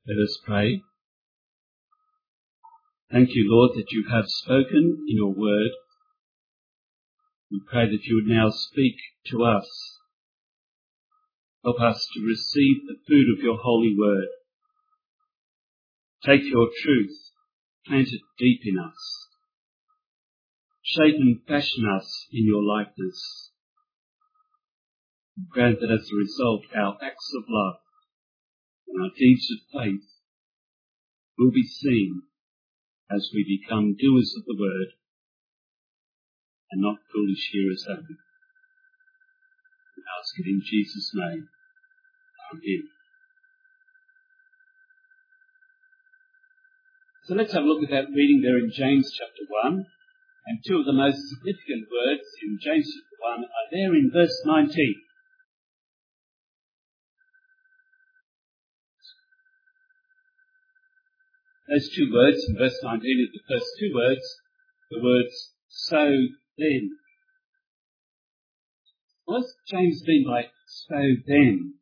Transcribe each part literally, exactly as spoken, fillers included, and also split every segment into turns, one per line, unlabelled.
Let us pray. Thank you, Lord, that you have spoken in your word. We pray that you would now speak to us. Help us to receive the food of your holy word. Take your truth, plant it deep in us. Shape and fashion us in your likeness. Grant that as a result our acts of love and our deeds of faith will be seen as we become doers of the word and not foolish hearers only. We ask it in Jesus' name. Amen. So let's have a look at that reading there in James chapter one. And two of the most significant words in James chapter one are there in verse nineteen. Those two words in verse nineteen are the first two words, the words, so then. What does James mean by so then?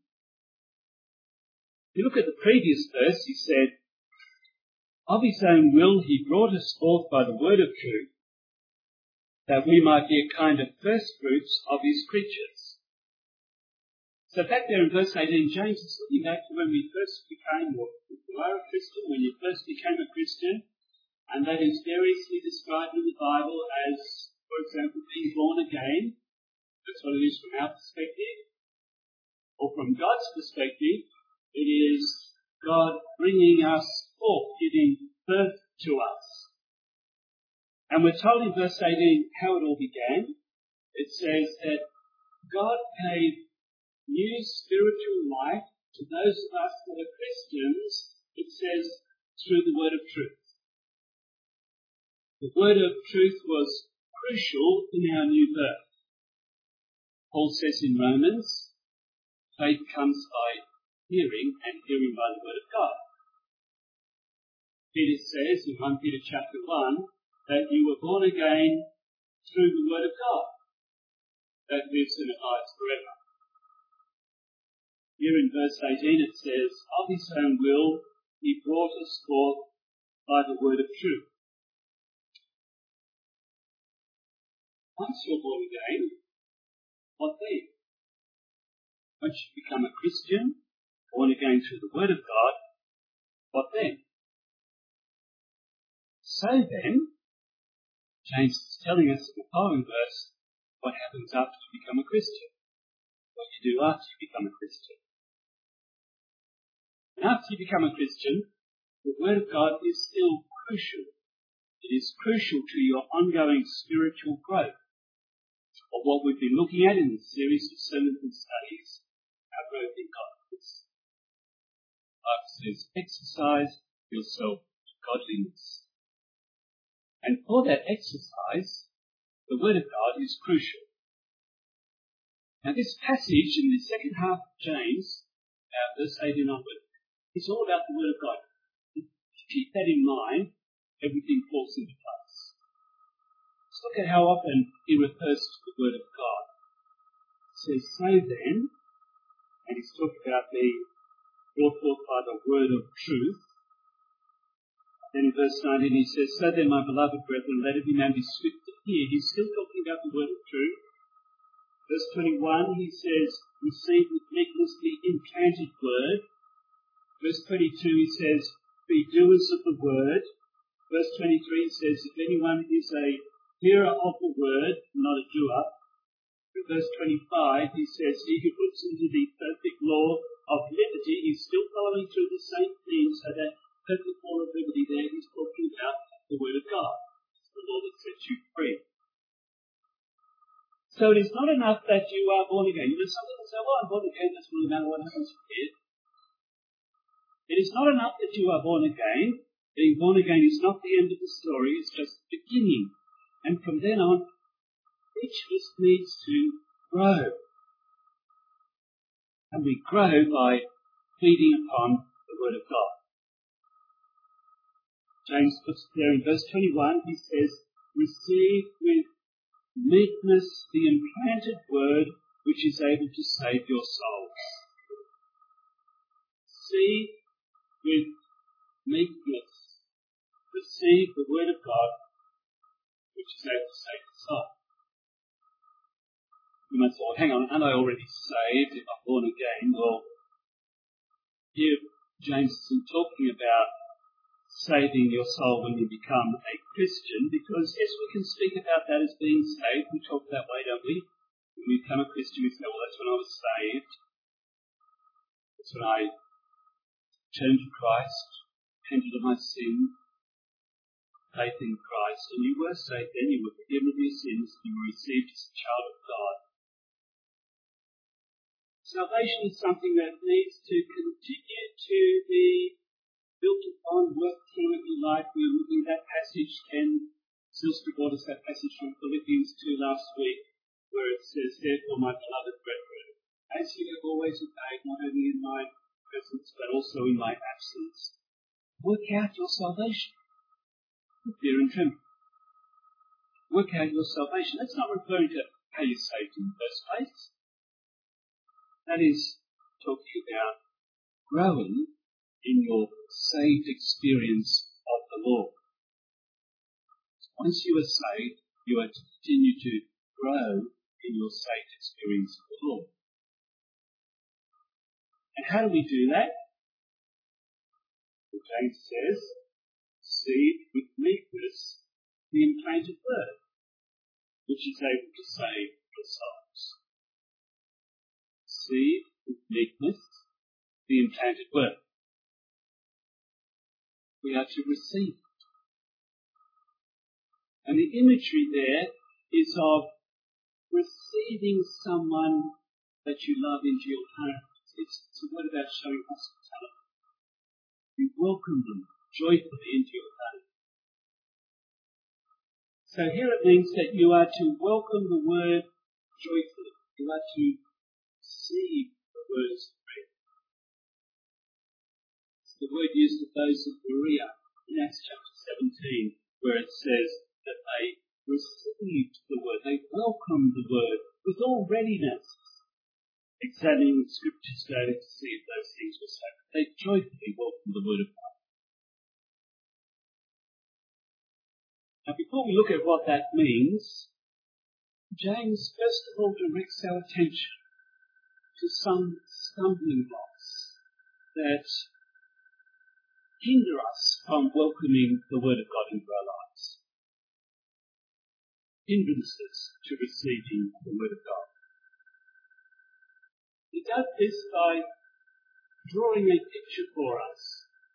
If you look at the previous verse, he said, of his own will he brought us forth by the word of truth, that we might be a kind of first fruits of his creatures. So back there in verse eighteen, James is looking back to when we first became, or if you are a Christian, when you first became a Christian, and that is variously described in the Bible as, for example, being born again. That's what it is from our perspective. Or from God's perspective, it is God bringing us forth, giving birth to us. And we're told in verse eighteen how it all began. It says that God gave new spiritual life to those of us that are Christians, it says, through the word of truth. The word of truth was crucial in our new birth. Paul says in Romans, faith comes by hearing, and hearing by the word of God. Peter says in First Peter chapter one that you were born again through the word of God that lives and abides forever. Here in verse eighteen it says, of his own will he brought us forth by the word of truth. Once you're born again, what then? Once you become a Christian, born again through the word of God, what then? So then, James is telling us in the following verse what happens after you become a Christian. What you do after you become a Christian. And after you become a Christian, the word of God is still crucial. It is crucial to your ongoing spiritual growth. Or what we've been looking at in this series of sermons and studies, our growth in godliness. Like says, exercise yourself to godliness. And for that exercise, the word of God is crucial. Now this passage in the second half of James, uh, verse eighteen onward, is all about the word of God. If you keep that in mind, everything falls into place. Let's look at how often he refers to the word of God. He says, so then, and he's talking about being brought forth by the word of truth. Then in verse nineteen he says, so then, my beloved brethren, let every man be swift to hear. He's still talking about the word of truth. Verse twenty-one, he says, receive with meekness the implanted word. Verse twenty-two, he says, be doers of the word. Verse twenty-three says, if anyone is a hearer of the word, not a doer. In verse twenty-five, he says, he who puts into the perfect law of liberty, he's still following through the same theme, so that perfect law of liberty there, he's talking about the word of God. It's the law that sets you free. So it is not enough that you are born again. You know, some people say, well, I'm born again, doesn't really matter what happens here. It is not enough that you are born again. Being born again is not the end of the story, it's just the beginning. And from then on, each of us needs to grow. And we grow by feeding upon the word of God. James puts there in verse twenty-one, he says, receive with meekness the implanted word which is able to save your souls. See with meekness receive the word of God, which is able to save the soul. You might say, well, hang on, aren't I already saved if I'm born again? Well, here James isn't talking about saving your soul when you become a Christian, because yes, we can speak about that as being saved. We talk that way, don't we? When we become a Christian, we say, well, that's when I was saved. That's when I turned to Christ, repented of my sin, faith in Christ, and you were saved then, you were forgiven of your sins, you were received as a child of God. Salvation is something that needs to continue to be built upon, worked through in your life. We were looking at that passage, Ken Silstra brought us that passage from Philippians two last week, where it says, therefore, my beloved brethren, as you have always obeyed, not only in my presence, but also in my absence, work out your salvation with fear and trembling. Work out your salvation. That's not referring to how you're saved in the first place. That is talking about growing in your saved experience of the Lord. Once you are saved, you are to continue to grow in your saved experience of the Lord. And how do we do that? Well, James says, receive with meekness the implanted word, which is able to save your souls. Receive with meekness the implanted word. We are to receive it. And the imagery there is of receiving someone that you love into your home. It's, it's a word about showing hospitality. You welcome them joyfully into your home. So here it means that you are to welcome the word joyfully. You are to receive the words of faith. It's the word used of those of Berea in Acts chapter seventeen, where it says that they received the word, they welcomed the word with all readiness, examining the scriptures daily to see if those things were so. They joyfully welcomed the word of God. Now, before we look at what that means, James first of all directs our attention to some stumbling blocks that hinder us from welcoming the word of God into our lives. Hindrances to receiving the word of God. He does this by drawing a picture for us.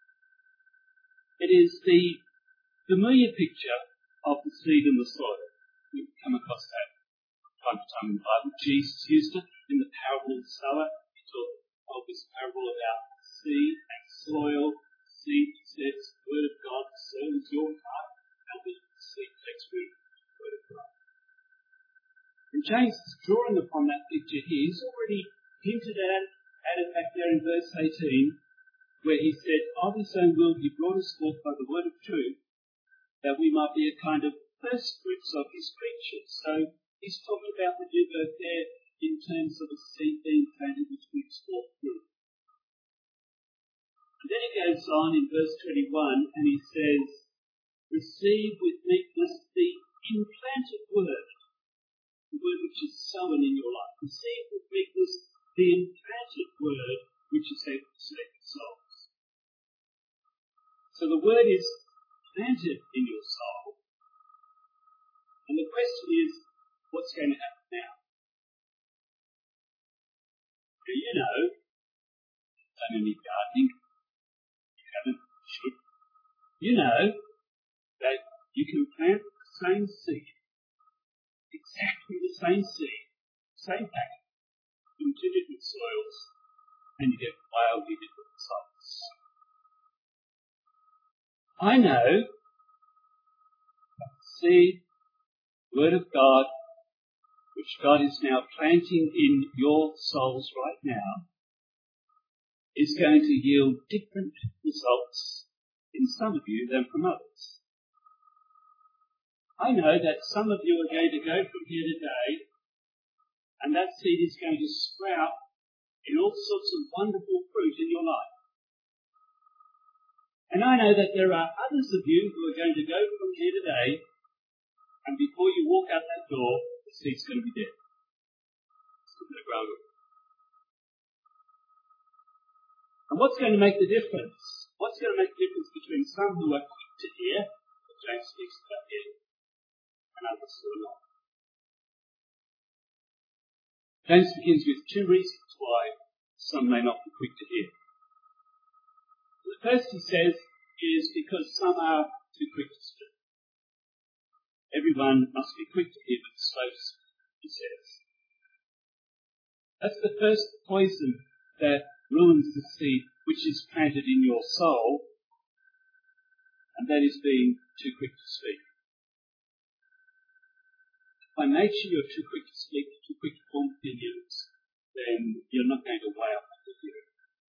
It is the familiar picture of the seed and the soil. We've come across that from time to time in the Bible. Jesus used it in the parable of the sower. He told this parable about seed and soil. Seed, he says, the word of God, the soil is your heart. How does the seed takes root? The word of God. And James is drawing upon that picture here. He's already hinted at, at it back there in verse eighteen, where he said, of his own will he brought us forth by the word of truth, that we might be a kind of first fruits of his creatures. So he's talking about the new birth there in terms of a seed being planted which brings forth fruit. And then he goes on in verse twenty-one and he says, receive with meekness the implanted word, the word which is sown in your life. Receive with meekness the implanted word which is able to save your souls. So the word is planted in your soul. And the question is, what's going to happen now? Do you know, you've done any gardening, you haven't, you should, you know that you can plant the same seed, exactly the same seed, same packet, in two different soils, and you get wildly different results. I know that the seed, word of God, which God is now planting in your souls right now, is going to yield different results in some of you than from others. I know that some of you are going to go from here today, and that seed is going to sprout in all sorts of wonderful fruit in your life. And I know that there are others of you who are going to go from here today, and before you walk out that door, the seed's going to be dead. It's not going to grow. And what's going to make the difference? What's going to make the difference between some who are quick to hear, what James speaks about here, and others who are not? James begins with two reasons why some may not be quick to hear. The first, he says, is because some are too quick to speak. Everyone must be quick to hear, but slow to speak, he says. That's the first poison that ruins the seed which is planted in your soul, and that is being too quick to speak. If by nature you're too quick to speak, too quick to form opinions, then you're not going to weigh up what you hear.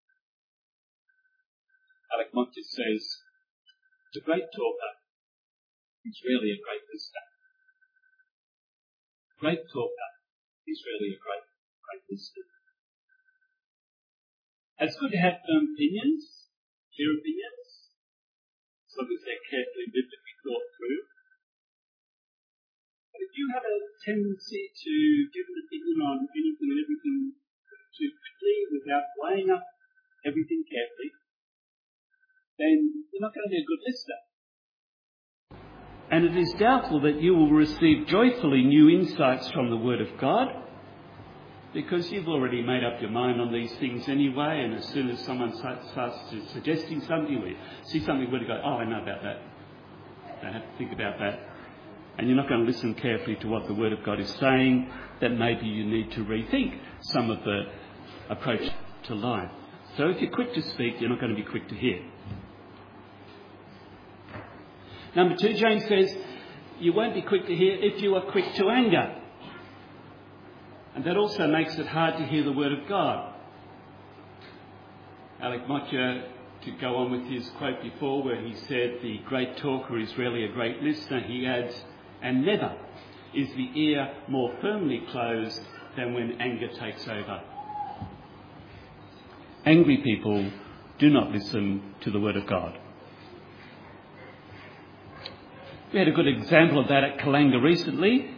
Alec Montes says, the great talker is really a great listener. The great talker is really a great, great listener. It's good to have firm opinions, clear opinions, as long as they're carefully biblically thought through. But if you have a tendency to give an opinion on anything and everything too quickly without weighing up everything carefully, then you're not going to be a good listener. And it is doubtful that you will receive joyfully new insights from the Word of God, because you've already made up your mind on these things anyway, and as soon as someone starts suggesting something, you see something where you go, oh, I know about that. Don't have to think about that. And you're not going to listen carefully to what the Word of God is saying, that maybe you need to rethink some of the approach to life. So if you're quick to speak, you're not going to be quick to hear. Number two, James says, you won't be quick to hear if you are quick to anger. And that also makes it hard to hear the Word of God. Alec Motyer, to go on with his quote before where he said the great talker is rarely a great listener, he adds, and never is the ear more firmly closed than when anger takes over. Angry people do not listen to the Word of God. We had a good example of that at Kalanga recently.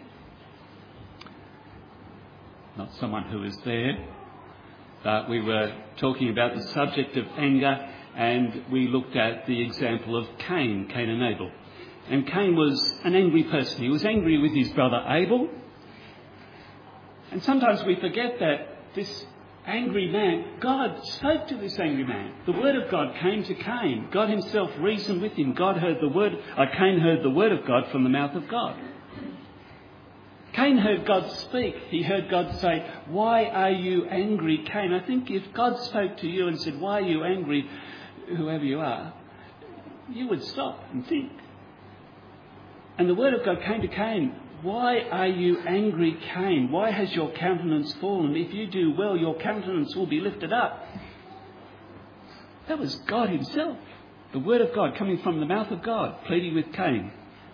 Not someone who was there, but we were talking about the subject of anger, and we looked at the example of Cain, Cain and Abel. And Cain was an angry person. He was angry with his brother Abel. And sometimes we forget that this angry man, God spoke to this angry man. The word of God came to Cain. God himself reasoned with him. God heard the word, uh, Cain heard the word of God from the mouth of God. Cain heard God speak. He heard God say, "Why are you angry, Cain?" I think if God spoke to you and said, "Why are you angry?" whoever you are, you would stop and think. And the word of God came to Cain. "Why are you angry, Cain? Why has your countenance fallen? If you do well, your countenance will be lifted up." That was God himself. The word of God coming from the mouth of God, pleading with Cain.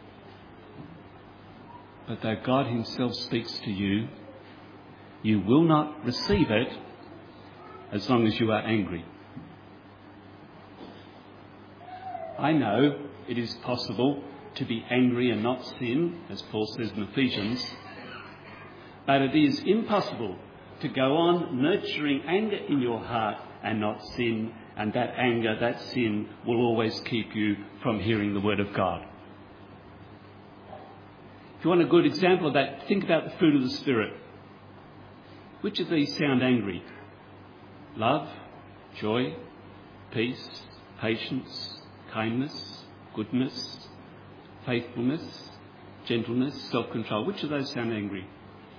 But though God himself speaks to you, you will not receive it as long as you are angry. I know it is possible to be angry and not sin, as Paul says in Ephesians, but it is impossible to go on nurturing anger in your heart and not sin, and that anger, that sin, will always keep you from hearing the word of God. If you want a good example of that, think about the fruit of the Spirit. Which of these sound angry? Love, joy, peace, patience, kindness, goodness, faithfulness, gentleness, self-control. Which of those sound angry?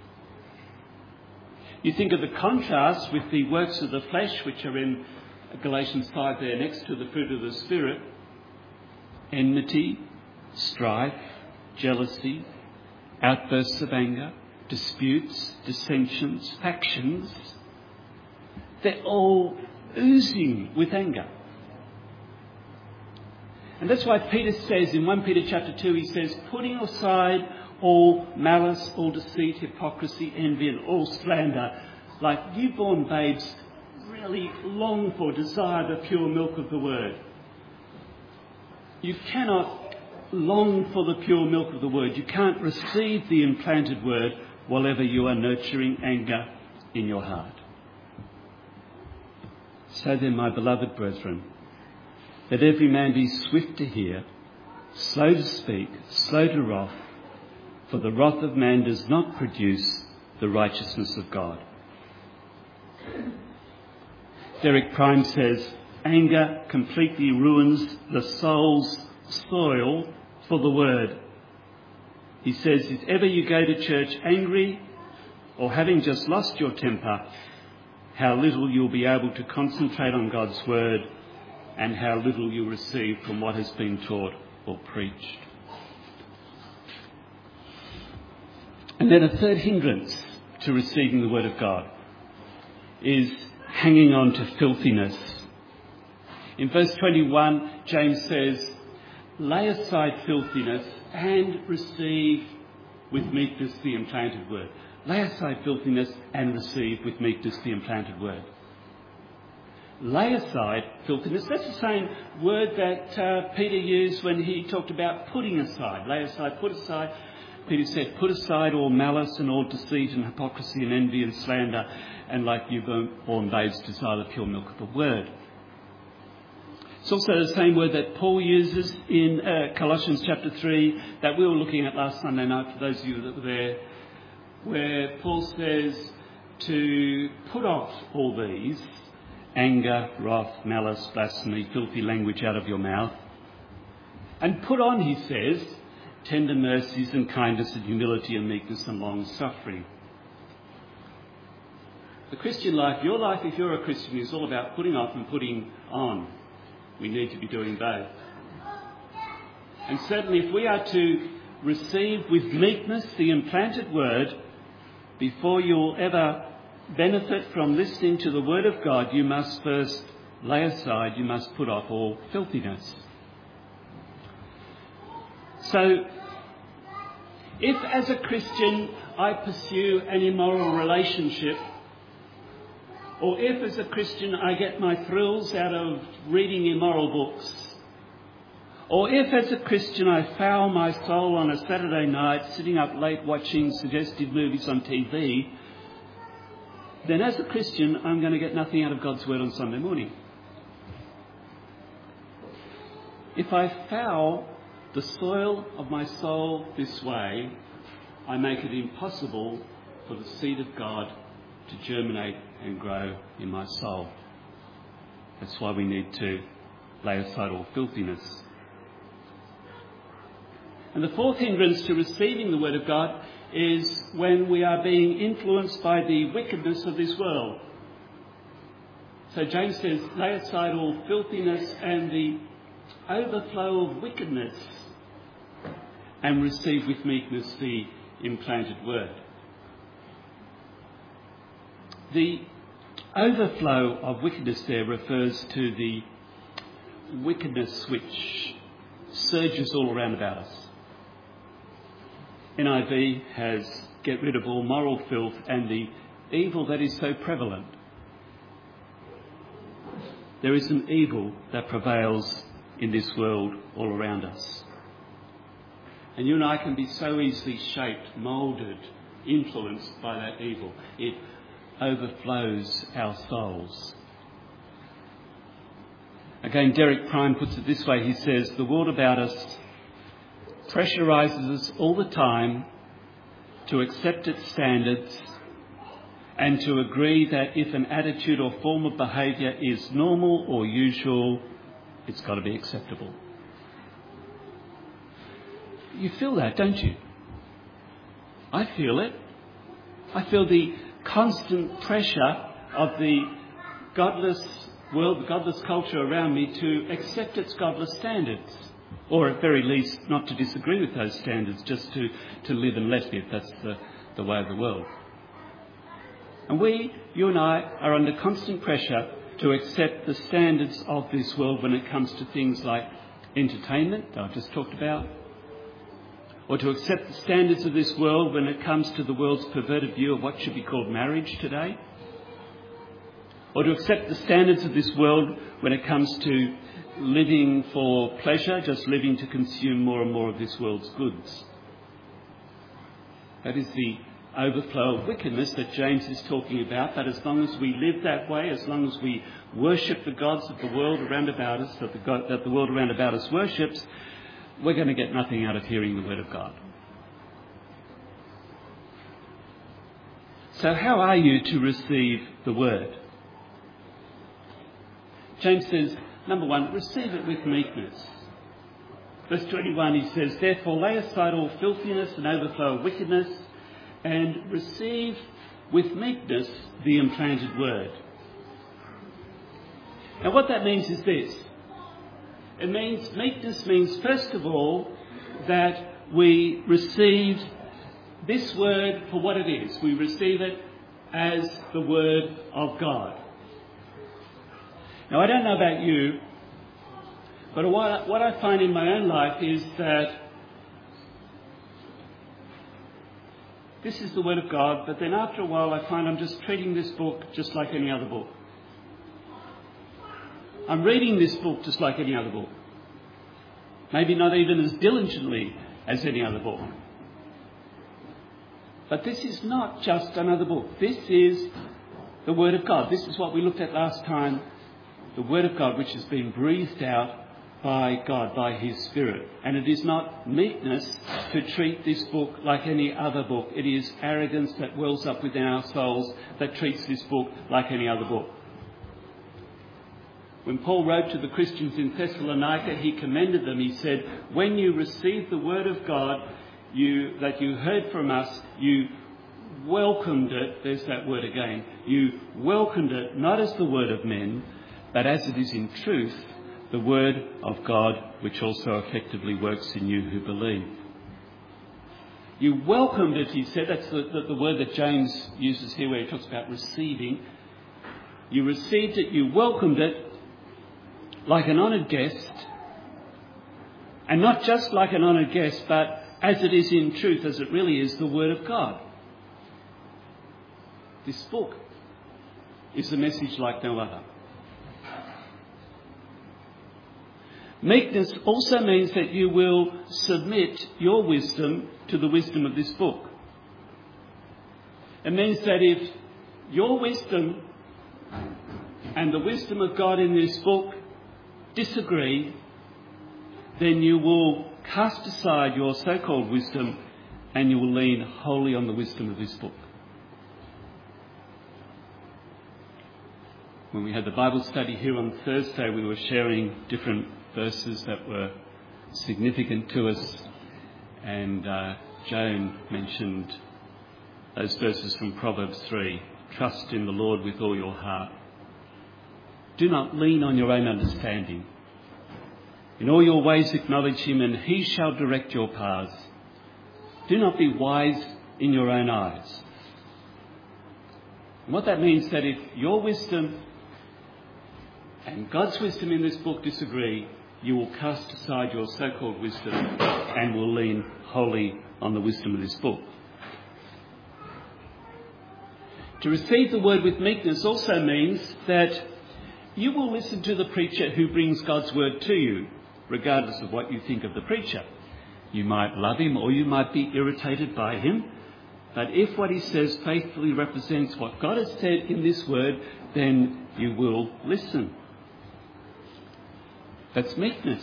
You think of the contrast with the works of the flesh, which are in Galatians five there next to the fruit of the Spirit. Enmity, strife, jealousy, outbursts of anger, disputes, dissensions, factions. They're all oozing with anger. And that's why Peter says in First Peter chapter two, he says, "Putting aside all malice, all deceit, hypocrisy, envy and all slander, like newborn babes, really long for, desire the pure milk of the word, You cannot long for the pure milk of the word. You can't receive the implanted word while ever you are nurturing anger in your heart. So then, my beloved brethren, let every man be swift to hear, slow to speak, slow to wrath, for the wrath of man does not produce the righteousness of God. Derek Prime says, anger completely ruins the soul's soil for the word. He says, if ever you go to church angry or having just lost your temper, how little you'll be able to concentrate on God's word and how little you'll receive from what has been taught or preached. And then a third hindrance to receiving the word of God is hanging on to filthiness. In verse twenty-one, James says, lay aside filthiness and receive with meekness the implanted word. Lay aside filthiness and receive with meekness the implanted word. Lay aside filthiness. That's the same word that uh, Peter used when he talked about putting aside. Lay aside, put aside. Peter said, put aside all malice and all deceit and hypocrisy and envy and slander, and like newborn babes desire the pure milk of the word. It's also the same word that Paul uses in uh, Colossians chapter three that we were looking at last Sunday night, for those of you that were there, where Paul says to put off all these, anger, wrath, malice, blasphemy, filthy language out of your mouth, and put on, he says, tender mercies and kindness and humility and meekness and long suffering. The Christian life, your life if you're a Christian, is all about putting off and putting on. We need to be doing both. And certainly if we are to receive with meekness the implanted word, before you'll ever benefit from listening to the word of God, you must first lay aside, you must put off all filthiness. So, if as a Christian I pursue an immoral relationship, or if as a Christian I get my thrills out of reading immoral books, or if as a Christian I foul my soul on a Saturday night sitting up late watching suggestive movies on T V, then as a Christian I'm going to get nothing out of God's word on Sunday morning. If I foul the soil of my soul this way, I make it impossible for the seed of God to germinate and grow in my soul. That's why we need to lay aside all filthiness. And the fourth hindrance to receiving the word of God is when we are being influenced by the wickedness of this world. So James says, lay aside all filthiness and the overflow of wickedness and receive with meekness the implanted word. The overflow of wickedness there refers to the wickedness which surges all around about us. N I V has get rid of all moral filth and the evil that is so prevalent. There is an evil that prevails in this world all around us. And you and I can be so easily shaped, moulded, influenced by that evil. It overflows our souls. Again, Derek Prime puts it this way. He says, the world about us pressurises us all the time to accept its standards and to agree that if an attitude or form of behaviour is normal or usual, it's got to be acceptable. You feel that, don't you? I feel it. I feel the constant pressure of the godless world, the godless culture around me to accept its godless standards. Or at very least not to disagree with those standards, just to, to live and let live. That's the, the way of the world. And we, you and I, are under constant pressure to accept the standards of this world when it comes to things like entertainment, that I've just talked about, or to accept the standards of this world when it comes to the world's perverted view of what should be called marriage today, or to accept the standards of this world when it comes to living for pleasure, just living to consume more and more of this world's goods. That is the overflow of wickedness that James is talking about, that as long as we live that way, as long as we worship the gods of the world around about us, that the, God, that the world around about us worships, we're going to get nothing out of hearing the word of God. So how are you to receive the word? James says, number one, receive it with meekness. Verse twenty-one, he says, therefore lay aside all filthiness and overflow of wickedness, and receive with meekness the implanted word. Now what that means is this. It means, meekness means first of all that we receive this word for what it is. We receive it as the word of God. Now I don't know about you, but what, what I find in my own life is that this is the word of God, but then after a while I find I'm just treating this book just like any other book. I'm reading this book just like any other book. Maybe not even as diligently as any other book. But this is not just another book. This is the Word of God. This is what we looked at last time. The Word of God, which has been breathed out by God, by His Spirit. And it is not meekness to treat this book like any other book. It is arrogance that wells up within our souls that treats this book like any other book. When Paul wrote to the Christians in Thessalonica, he commended them. He said, when you receive the Word of God you that you heard from us, you welcomed it. There's that word again. You welcomed it not as the word of men, but as it is in truth, the word of God, which also effectively works in you who believe. You welcomed it, he said. That's the, the, the word that James uses here where he talks about receiving. You received it, you welcomed it like an honoured guest. And not just like an honoured guest, but as it is in truth, as it really is the word of God. This book is a message like no other. Meekness also means that you will submit your wisdom to the wisdom of this book. It means that if your wisdom and the wisdom of God in this book disagree, then you will cast aside your so-called wisdom and you will lean wholly on the wisdom of this book. When we had the Bible study here on Thursday, we were sharing different verses that were significant to us, and uh, Joan mentioned those verses from Proverbs three. Trust in the Lord with all your heart. Do not lean on your own understanding. In all your ways acknowledge him, and he shall direct your paths. Do not be wise in your own eyes. And what that means is that if your wisdom and God's wisdom in this book disagree, you will cast aside your so-called wisdom and will lean wholly on the wisdom of this book. To receive the word with meekness also means that you will listen to the preacher who brings God's word to you, regardless of what you think of the preacher. You might love him or you might be irritated by him, but if what he says faithfully represents what God has said in this word, then you will listen. That's meekness.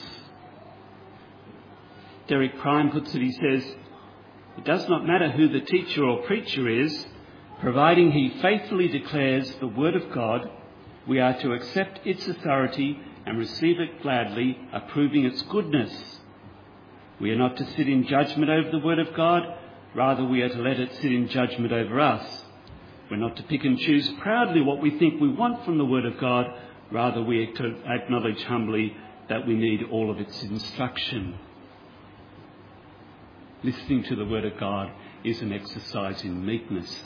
Derek Prime puts it, he says, it does not matter who the teacher or preacher is, providing he faithfully declares the word of God, we are to accept its authority and receive it gladly, approving its goodness. We are not to sit in judgment over the word of God, rather we are to let it sit in judgment over us. We're not to pick and choose proudly what we think we want from the word of God, rather we are to acknowledge humbly that we need all of its instruction. Listening to the word of God is an exercise in meekness.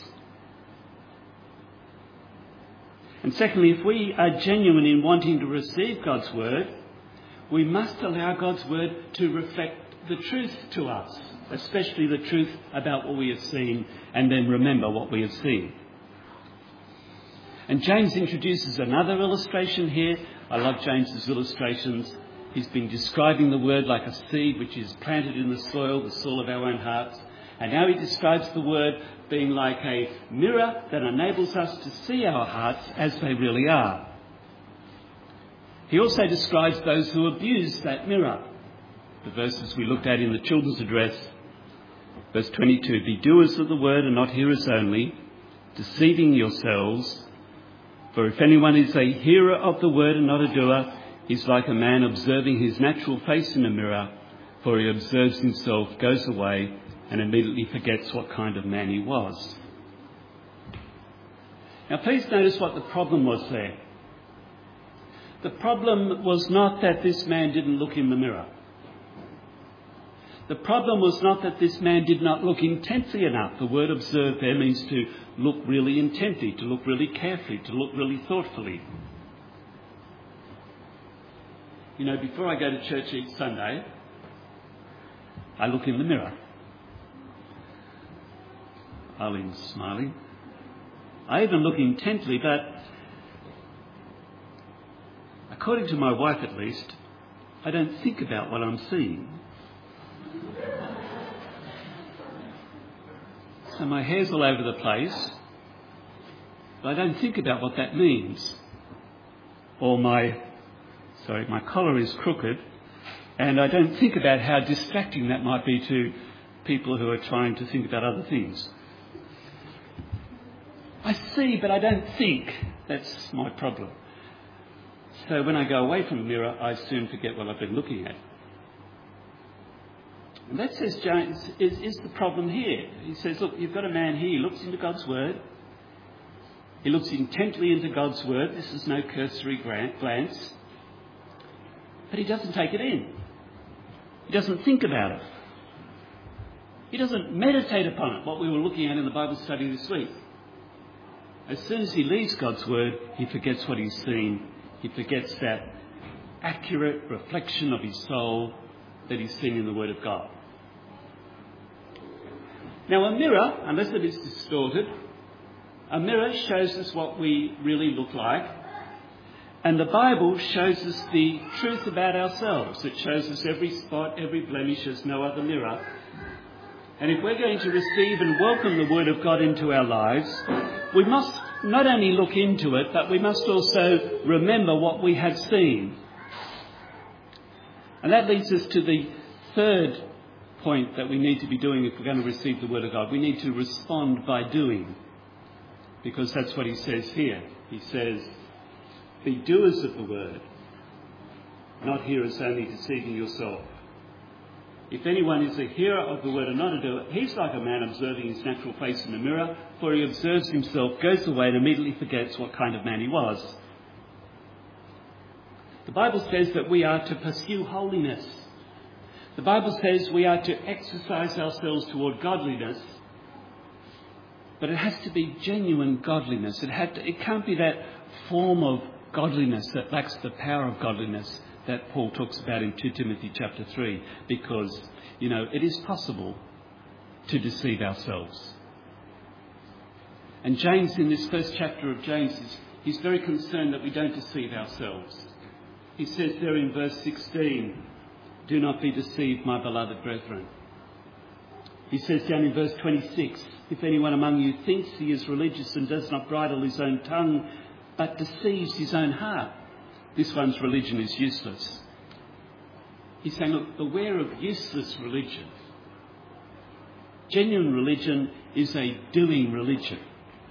And secondly, if we are genuine in wanting to receive God's word, we must allow God's word to reflect the truth to us, especially the truth about what we have seen, and then remember what we have seen. And James introduces another illustration here. I love James's illustrations. He's been describing the word like a seed which is planted in the soil, the soil of our own hearts. And now he describes the word being like a mirror that enables us to see our hearts as they really are. He also describes those who abuse that mirror. The verses we looked at in the children's address, verse twenty-two, be doers of the word and not hearers only, deceiving yourselves. For if anyone is a hearer of the word and not a doer, he's like a man observing his natural face in a mirror, for he observes himself, goes away, and immediately forgets what kind of man he was. Now please notice what the problem was there. The problem was not that this man didn't look in the mirror. The problem was not that this man did not look intently enough. The word observe there means to look really intently, to look really carefully, to look really thoughtfully. You know, before I go to church each Sunday, I look in the mirror. Arlene's smiling. I even look intently, but according to my wife at least, I don't think about what I'm seeing. So my hair's all over the place, but I don't think about what that means. Or my, sorry, my collar is crooked, and I don't think about how distracting that might be to people who are trying to think about other things. I see, but I don't think. That's my problem. So when I go away from the mirror, I soon forget what I've been looking at. And that, says James, is, is the problem here. He says, look, you've got a man here, he looks into God's word. He looks intently into God's word. This is no cursory glance. But he doesn't take it in. He doesn't think about it. He doesn't meditate upon it, what we were looking at in the Bible study this week. As soon as he leaves God's word, he forgets what he's seen. He forgets that accurate reflection of his soul that he's seen in the word of God. Now a mirror, unless it is distorted, a mirror shows us what we really look like. And the Bible shows us the truth about ourselves. It shows us every spot, every blemish as no other mirror. And if we're going to receive and welcome the word of God into our lives, we must not only look into it, but we must also remember what we have seen. And that leads us to the third point that we need to be doing if we're going to receive the word of God. We need to respond by doing, because that's what he says here. He says, be doers of the word, not hearers only, deceiving yourself. If anyone is a hearer of the word and not a doer, he's like a man observing his natural face in the mirror, for he observes himself, goes away and immediately forgets what kind of man he was. The Bible says that we are to pursue holiness. The Bible says we are to exercise ourselves toward godliness, but it has to be genuine godliness. It, had to, it can't be that form of godliness that lacks the power of godliness that Paul talks about in Second Timothy chapter three, because, you know, it is possible to deceive ourselves. And James, in this first chapter of James, is, he's very concerned that we don't deceive ourselves. He says there in verse sixteen, do not be deceived, my beloved brethren. He says down in verse twenty-six, if anyone among you thinks he is religious and does not bridle his own tongue, but deceives his own heart, this one's religion is useless. He's saying, look, beware of useless religion. Genuine religion is a doing religion.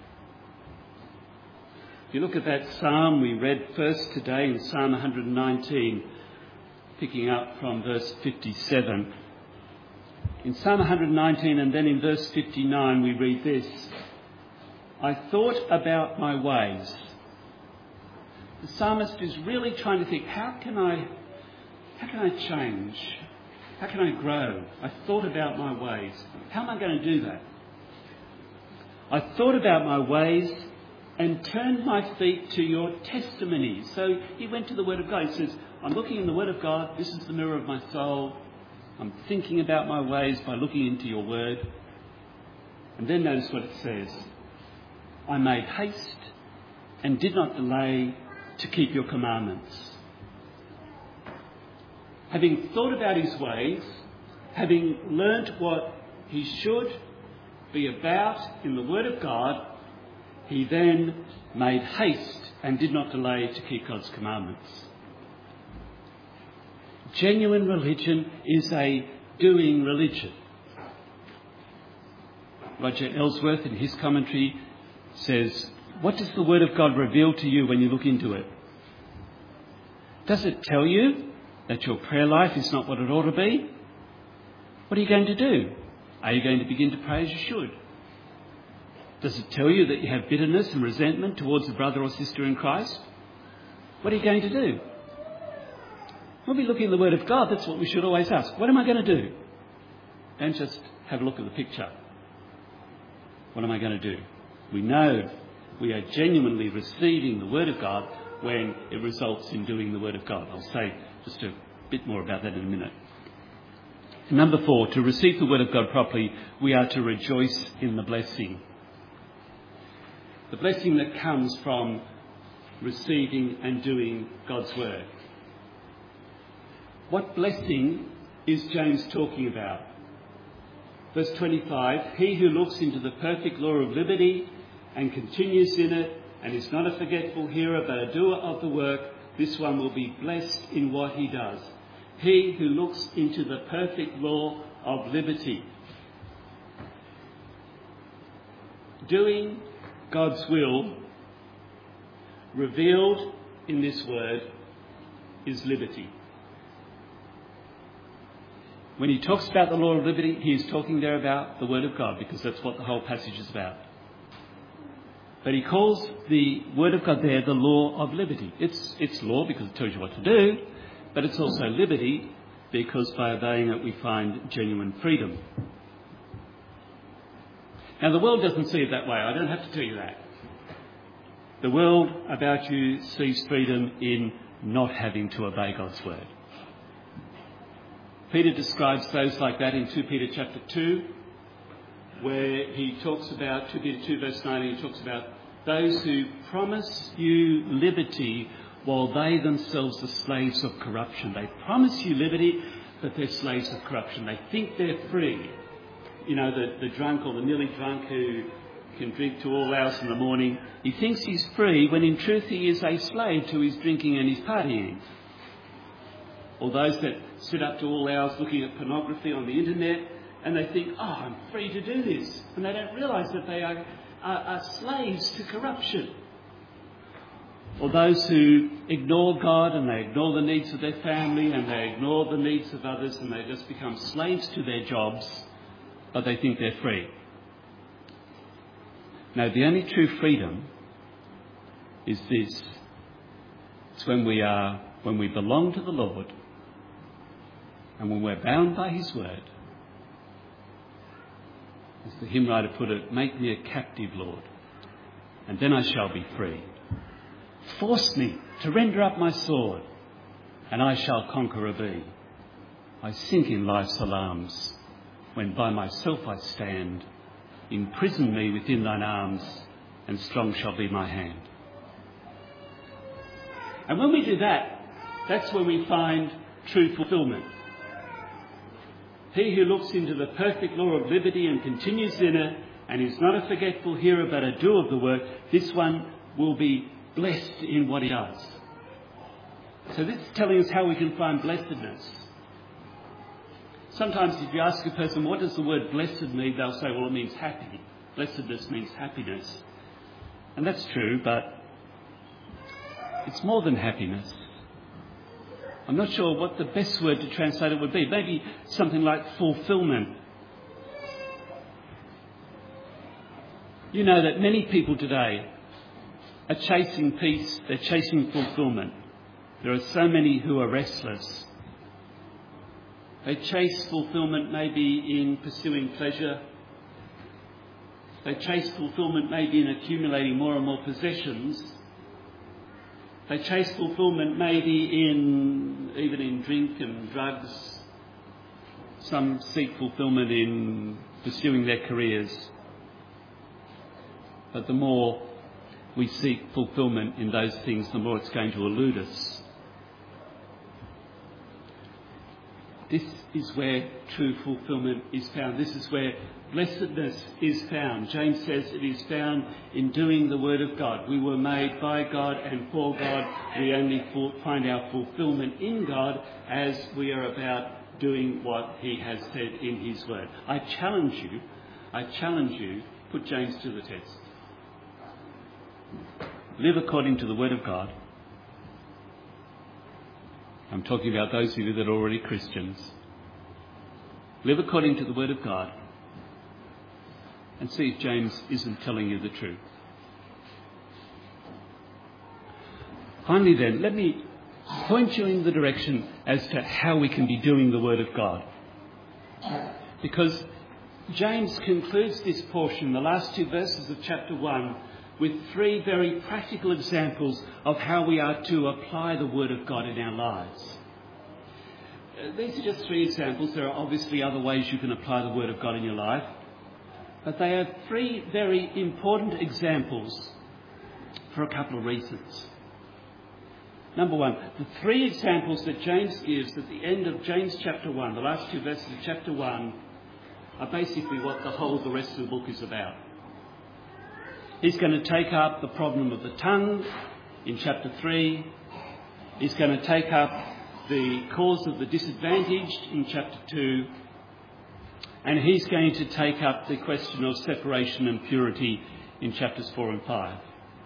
If you look at that psalm we read first today in Psalm one nineteen, picking up from verse fifty-seven. In Psalm one nineteen and then in verse fifty-nine we read this, I thought about my ways. The psalmist is really trying to think, how can I, how can I change? How can I grow? I thought about my ways. How am I going to do that? I thought about my ways and turned my feet to your testimony. So he went to the Word of God. He says, I'm looking in the Word of God. This is the mirror of my soul. I'm thinking about my ways by looking into your Word. And then notice what it says. I made haste and did not delay to keep your commandments. having thought about his ways, having learnt what he should be about in the Word of God, he then made haste and did not delay to keep God's commandments. Genuine religion is a doing religion. Roger Ellsworth in his commentary says, what does the Word of God reveal to you when you look into it? Does it tell you that your prayer life is not what it ought to be? What are you going to do? Are you going to begin to pray as you should? Does it tell you that you have bitterness and resentment towards a brother or sister in Christ? What are you going to do? When we look in the Word of God, that's what we should always ask. What am I going to do? Don't just have a look at the picture. What am I going to do? We know we are genuinely receiving the Word of God when it results in doing the Word of God. I'll say just a bit more about that in a minute. Number four, to receive the Word of God properly, we are to rejoice in the blessing. The blessing that comes from receiving and doing God's Word. What blessing is James talking about? Verse twenty-five, he who looks into the perfect law of liberty and continues in it and is not a forgetful hearer but a doer of the work, this one will be blessed in what he does. He who looks into the perfect law of liberty. Doing God's will, revealed in this word, is liberty. When he talks about the law of liberty, he is talking there about the Word of God, because that's what the whole passage is about. But he calls the Word of God there the law of liberty. It's, it's law because it tells you what to do, but it's also liberty because by obeying it we find genuine freedom. Now the world doesn't see it that way. I don't have to tell you that. The world about you sees freedom in not having to obey God's Word. Peter describes those like that in Second Peter chapter two, where he talks about, Second Peter two verse nineteen, he talks about those who promise you liberty while they themselves are slaves of corruption. They promise you liberty, but they're slaves of corruption. They think they're free. You know, the, the drunk or the nearly drunk who can drink to all hours in the morning, he thinks he's free when in truth he is a slave to his drinking and his partying. Or those that sit up to all hours looking at pornography on the internet and they think, oh, I'm free to do this. And they don't realise that they are, are, are slaves to corruption. Or those who ignore God and they ignore the needs of their family and they ignore the needs of others and they just become slaves to their jobs, but they think they're free. No, the only true freedom is this. It's when we are, when we belong to the Lord and when we're bound by His Word. As the hymn writer put it, make me a captive, Lord, and then I shall be free. Force me to render up my sword, and I shall conqueror be. I sink in life's alarms, when by myself I stand. Imprison me within thine arms, and strong shall be my hand. And when we do that, that's when we find true fulfilment. He who looks into the perfect law of liberty and continues in it, and is not a forgetful hearer but a doer of the work, this one will be blessed in what he does. So this is telling us how we can find blessedness. Sometimes if you ask a person, what does the word blessed mean? They'll say, well, it means happy. Blessedness means happiness. And that's true, but it's more than happiness. I'm not sure what the best word to translate it would be. Maybe something like fulfilment. You know that many people today are chasing peace, they're chasing fulfilment. There are so many who are restless. They chase fulfilment maybe in pursuing pleasure. They chase fulfilment maybe in accumulating more and more possessions. They chase fulfilment maybe in even in drink and drugs. Some seek fulfilment in pursuing their careers. But the more we seek fulfilment in those things, the more it's going to elude us. This is where true fulfilment is found. This is where blessedness is found. James says it is found in doing the word of God. We were made by God and for God. We only find our fulfilment in God as we are about doing what he has said in his word. I challenge you, I challenge you, put James to the test. Live according to the word of God. I'm talking about those of you that are already Christians. Live according to the word of God and see if James isn't telling you the truth. Finally then, let me point you in the direction as to how we can be doing the word of God. Because James concludes this portion, the last two verses of chapter one, with three very practical examples of how we are to apply the word of God in our lives. These are just three examples. There are obviously other ways you can apply the word of God in your life. But they are three very important examples for a couple of reasons. Number one, the three examples that James gives at the end of James chapter one, the last two verses of chapter one, are basically what the whole of the rest of the book is about. He's going to take up the problem of the tongue in chapter three. He's going to take up the cause of the disadvantaged in chapter two. And he's going to take up the question of separation and purity in chapters four and five.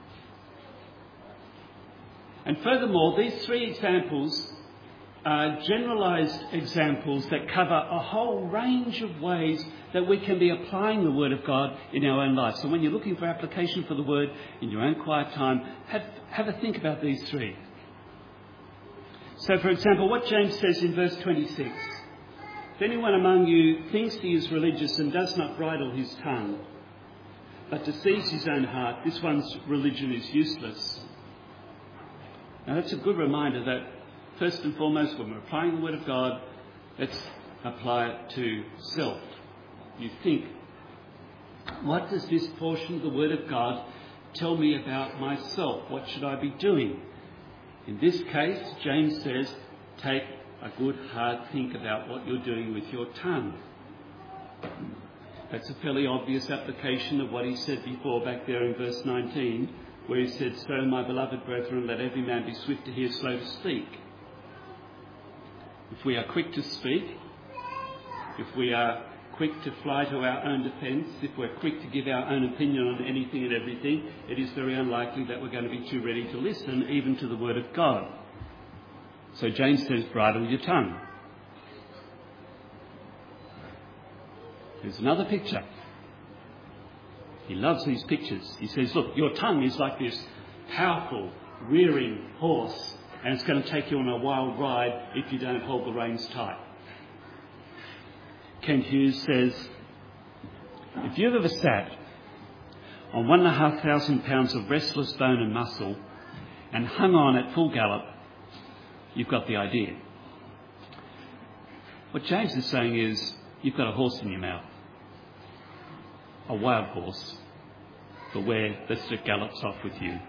And furthermore, these three examples are generalised examples that cover a whole range of ways that we can be applying the Word of God in our own lives. So when you're looking for application for the Word in your own quiet time, have, have a think about these three. So, for example, what James says in verse twenty-six. If anyone among you thinks he is religious and does not bridle his tongue, but deceives his own heart, this one's religion is useless. Now that's a good reminder that first and foremost, when we're applying the Word of God, let's apply it to self. You think, what does this portion of the Word of God tell me about myself? What should I be doing? In this case, James says, take a good hard think about what you're doing with your tongue. That's a fairly obvious application of what he said before back there in verse nineteen, where he said, so my beloved brethren, let every man be swift to hear, slow to speak. If we are quick to speak, if we are quick to fly to our own defence, if we're quick to give our own opinion on anything and everything, it is very unlikely that we're going to be too ready to listen even to the Word of God. So James says, bridle your tongue. Here's another picture. He loves these pictures. He says, look, your tongue is like this powerful, rearing horse, and it's going to take you on a wild ride if you don't hold the reins tight. Kent Hughes says, if you've ever sat on one and a half thousand pounds of restless bone and muscle and hung on at full gallop, you've got the idea. What James is saying is, you've got a horse in your mouth. A wild horse, but where that just gallops off with you.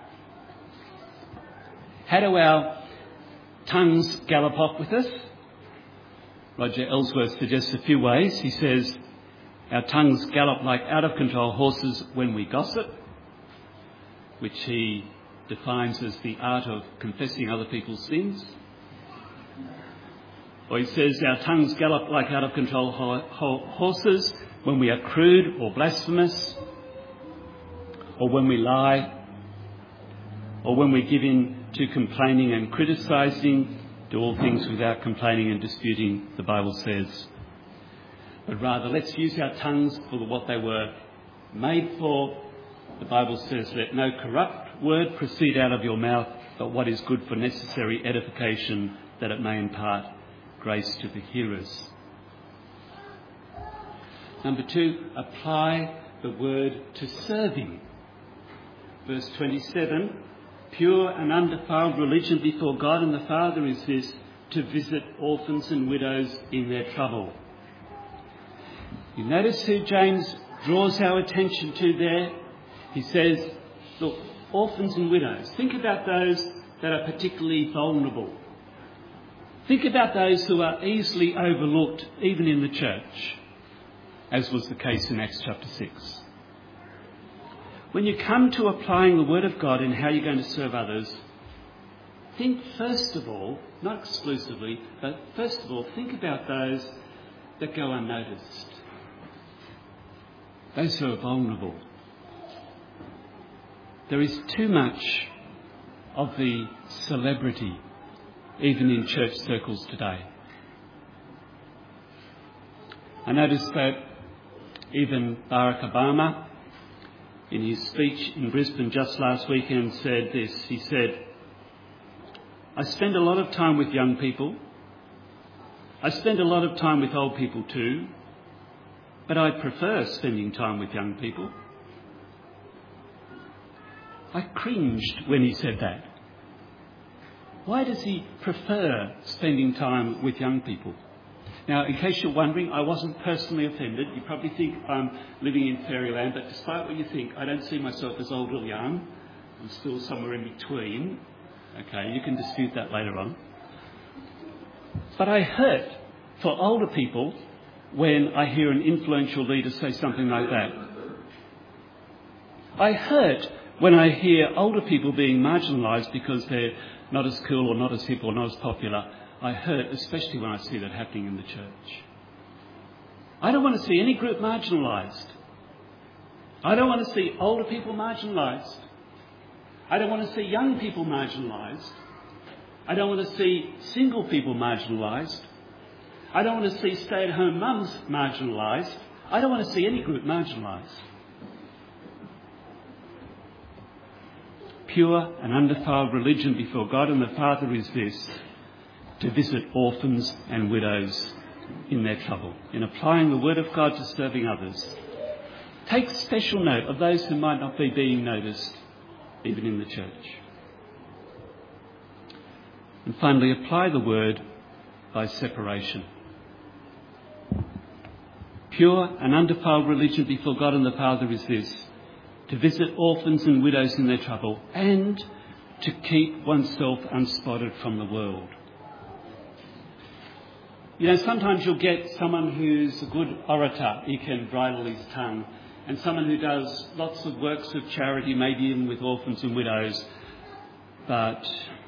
How do our tongues gallop off with us? Roger Ellsworth suggests a few ways. He says, our tongues gallop like out-of-control horses when we gossip, which he defines as the art of confessing other people's sins. Or he says, our tongues gallop like out-of-control ho- ho- horses when we are crude or blasphemous, or when we lie, or when we give in to complaining and criticising. Do all things without complaining and disputing, the Bible says. But rather, let's use our tongues for what they were made for. The Bible says, let no corrupt word proceed out of your mouth, but what is good for necessary edification, that it may impart grace to the hearers. Number two, apply the word to serving. Verse twenty-seven, pure and undefiled religion before God and the Father is this, to visit orphans and widows in their trouble. You notice who James draws our attention to there? He says, look, orphans and widows. Think about those that are particularly vulnerable. Think about those who are easily overlooked, even in the church, as was the case in Acts chapter six. When you come to applying the Word of God in how you're going to serve others, think first of all, not exclusively, but first of all, think about those that go unnoticed. Those who are vulnerable. There is too much of the celebrity, even in church circles today. I noticed that even Barack Obama, in his speech in Brisbane just last weekend, said this. He said, I spend a lot of time with young people. I spend a lot of time with old people too. But I prefer spending time with young people. I cringed when he said that. Why does he prefer spending time with young people? Now, in case you're wondering, I wasn't personally offended. You probably think I'm living in fairyland, but despite what you think, I don't see myself as old or young. I'm still somewhere in between. Okay, you can dispute that later on. But I hurt for older people when I hear an influential leader say something like that. I hurt when I hear older people being marginalised because they're not as cool or not as hip or not as popular. I hurt, especially when I see that happening in the church. I don't want to see any group marginalised. I don't want to see older people marginalised. I don't want to see young people marginalised. I don't want to see single people marginalised. I don't want to see stay-at-home mums marginalised. I don't want to see any group marginalised. Pure and undefiled religion before God and the Father is this: to visit orphans and widows in their trouble, in applying the Word of God to serving others. Take special note of those who might not be being noticed, even in the church. And finally, apply the Word by separation. Pure and undefiled religion before God and the Father is this: to visit orphans and widows in their trouble, and to keep oneself unspotted from the world. You know, sometimes you'll get someone who's a good orator, he can bridle his tongue, and someone who does lots of works of charity, maybe even with orphans and widows, but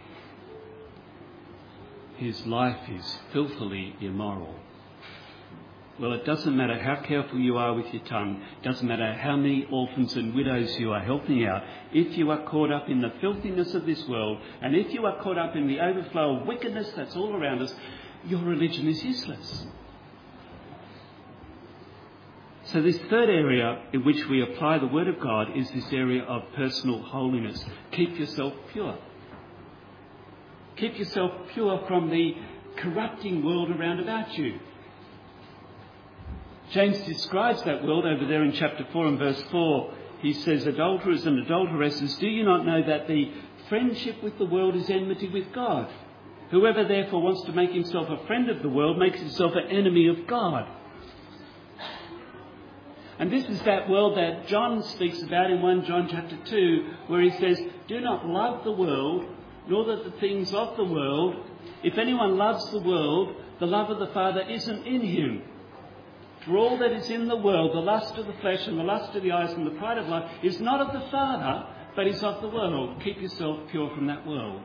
his life is filthily immoral. Well, it doesn't matter how careful you are with your tongue. It doesn't matter how many orphans and widows you are helping out. If you are caught up in the filthiness of this world, and if you are caught up in the overflow of wickedness that's all around us, your religion is useless. So this third area in which we apply the Word of God is this area of personal holiness. Keep yourself pure. Keep yourself pure from the corrupting world around about you. James describes that world over there in chapter four and verse four. He says, adulterers and adulteresses, do you not know that the friendship with the world is enmity with God? Whoever therefore wants to make himself a friend of the world makes himself an enemy of God. And this is that world that John speaks about in First John chapter two, where he says, do not love the world, nor the things of the world. If anyone loves the world, the love of the Father isn't in him. For all that is in the world, the lust of the flesh and the lust of the eyes and the pride of life, is not of the Father, but is of the world. Keep yourself pure from that world.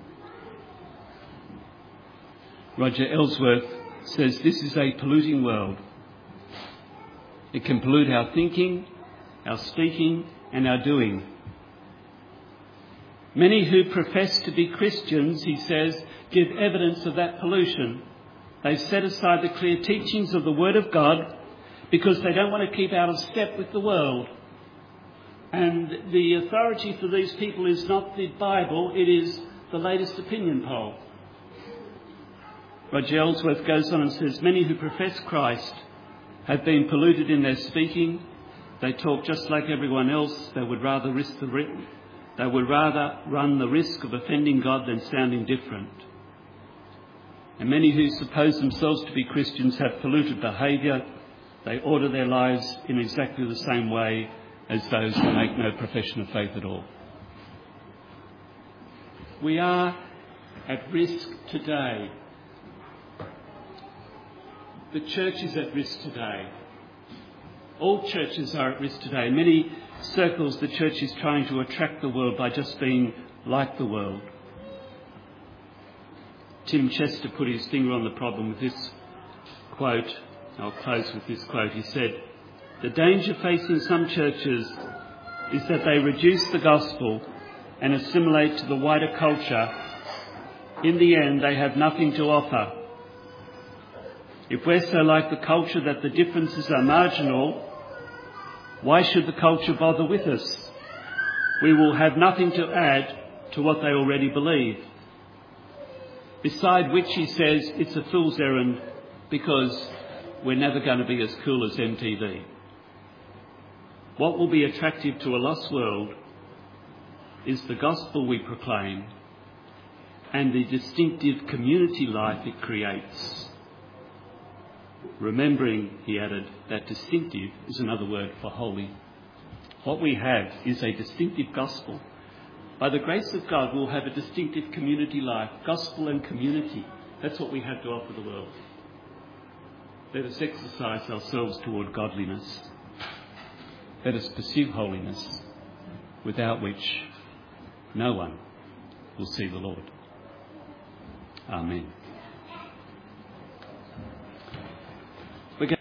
Roger Ellsworth says this is a polluting world. It can pollute our thinking, our speaking, and our doing. Many who profess to be Christians, he says, give evidence of that pollution. They set aside the clear teachings of the Word of God because they don't want to keep out of step with the world. And the authority for these people is not the Bible, it is the latest opinion poll. Roger Ellsworth goes on and says, many who profess Christ have been polluted in their speaking. They talk just like everyone else. They would rather risk the ri- They would rather run the risk of offending God than sounding different. And many who suppose themselves to be Christians have polluted behaviour. They order their lives in exactly the same way as those who make no profession of faith at all. We are at risk today the church is at risk today. All churches are at risk today. In many circles, the church is trying to attract the world by just being like the world. Tim Chester put his finger on the problem with this quote. I'll close with this quote. He said, "The danger facing some churches is that they reduce the gospel and assimilate to the wider culture. In the end, they have nothing to offer. If we're so like the culture that the differences are marginal, why should the culture bother with us? We will have nothing to add to what they already believe." Beside which, he says, it's a fool's errand because we're never going to be as cool as M T V. What will be attractive to a lost world is the gospel we proclaim and the distinctive community life it creates. Remembering, he added, that distinctive is another word for holy. What we have is a distinctive gospel. By the grace of God, we'll have a distinctive community life, gospel and community. That's what we have to offer the world. Let us exercise ourselves toward godliness. Let us pursue holiness, without which no one will see the Lord. Amen.